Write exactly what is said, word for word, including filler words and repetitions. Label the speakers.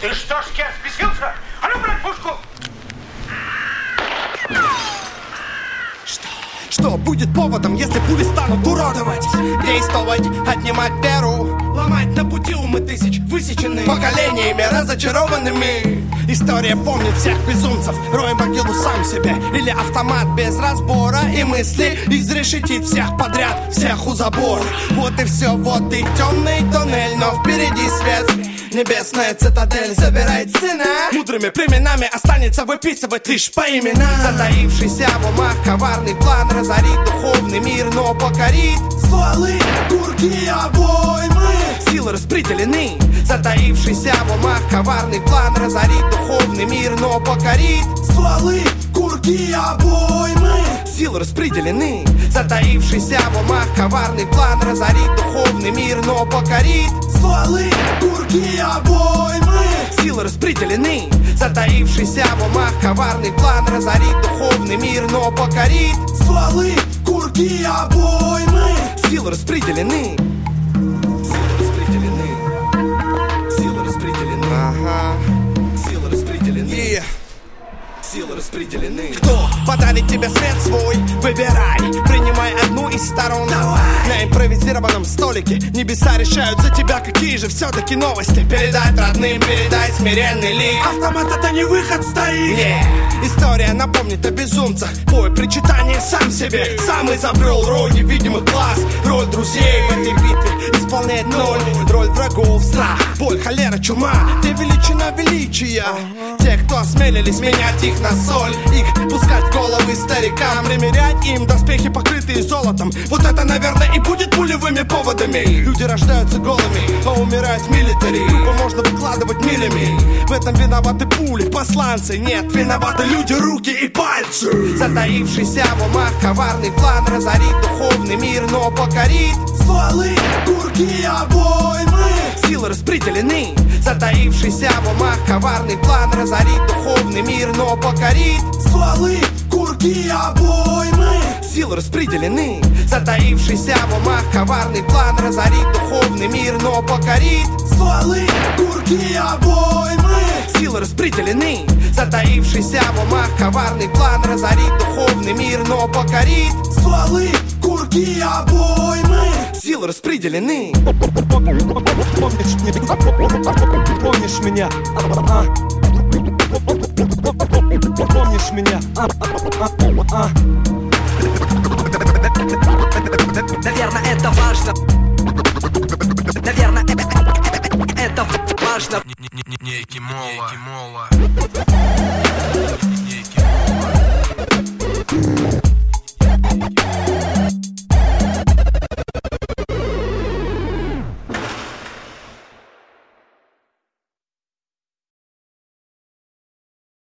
Speaker 1: Ты что ж, я взбесился? А ну, брать пушку!
Speaker 2: Что? Что будет поводом, если пули станут уродовать? Действовать, отнимать веру, ломать на пути умы тысяч, высеченные поколениями разочарованными. История помнит всех безумцев, роем могилу сам себе. Или автомат без разбора и мысли изрешетит всех подряд, всех у забора. Вот и все, вот и темный тоннель, но впереди свет. Небесная цитадель забирает сына. Мудрыми племенами останется выписывать лишь по именам. Затаившийся в умах коварный план разорит духовный мир, но покорит стволы, курки, обоймы. Силы распределены. Затаившийся в умах коварный план разорит духовный мир, но покорит стволы, курки, обоймы. Силы распределены. Затаившийся в умах коварный план разорит духовный мир, но покорит стволы, курки, обоймы. Силы распределены. Затаившийся в умах коварный план разорит духовный мир, но покорит стволы, курки, обоймы. Силы распределены. Силы распределены. Силы распределены. Ага. Силы распределены. Yeah. Силы распределены. Кто подарит тебе свет свой? Выбирай, принимай одну из сторон. Давай. На импровизированном столике небеса решают за тебя, какие же все-таки новости. Передай родным, передай смиренный лик. Автомат — это не выход, стоит. Yeah. История напомнит о безумцах. Бой, причитание сам себе. Сам изобрел роль невидимых глаз. Роль друзей в этой битве исполняет ноль. Роль врагов, страх, боль, холера, чума. Ты величина величия. Те, кто осмелились менять их на соль, их пускать в головы старикам, примерять им доспехи, покрытые золотом. Вот это, наверное, и будет пулевыми поводами. Люди рождаются голыми, а умирают в милитари. Трупы можно выкладывать милями. В этом виноваты пули, посланцы. Нет, виноваты люди, руки и пальцы. Затаившийся в умах коварный план разорит духовный мир, но покорит стволы, курки, обоймы. Силы распределены. Затаившийся в умах коварный план разорит духовный мир, но покорит стволы, курки, обоймы. Силы распределены. Затаившийся в умах коварный план разорит духовный мир, но покорит стволы, курки, обоймы. Силы распределены. Затаившийся в умах коварный план разорит духовный мир, но покорит стволы, курки, обоймы. Силы распределены. Помнишь меня? Помнишь меня?
Speaker 3: Наверное, это важно. Наверное, это важно.
Speaker 4: Не Кимова.